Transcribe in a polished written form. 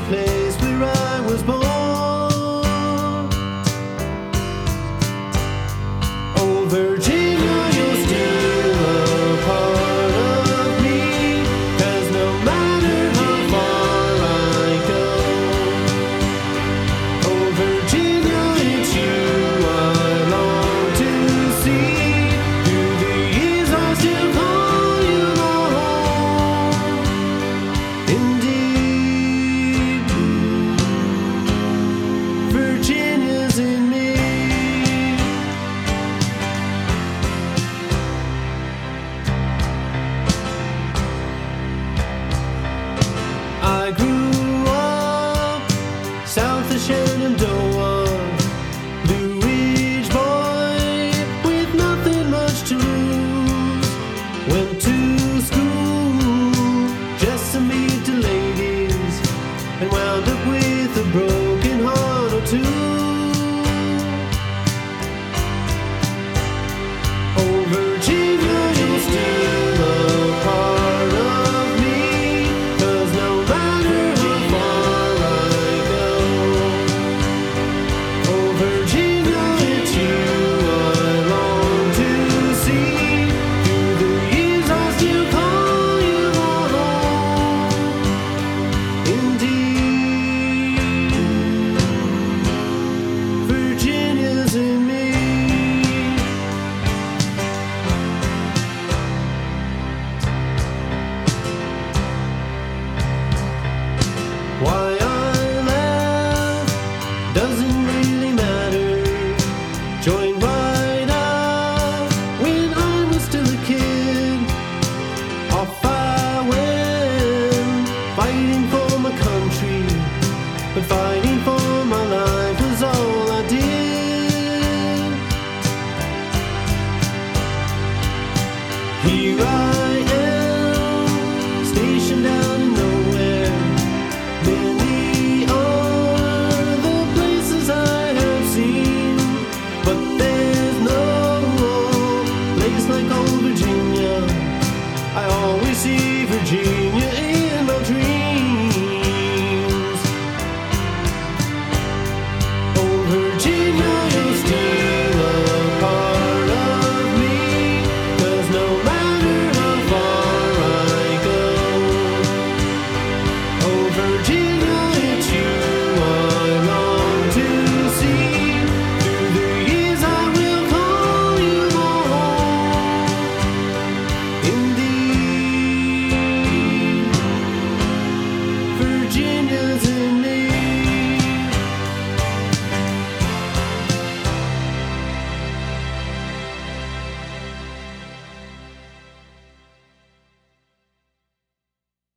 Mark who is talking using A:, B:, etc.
A: place where I was born. Oh, Virginia, you're still a part of me, 'cause no matter how far I go, oh, Virginia, it's you I long to see. Through the years I still call you my home. Indeed, Virginia's in me. I grew up south of Shenandoah, Blue Ridge boy with nothing much to lose. Went to school just to meet the ladies and wound up with a broken heart or two.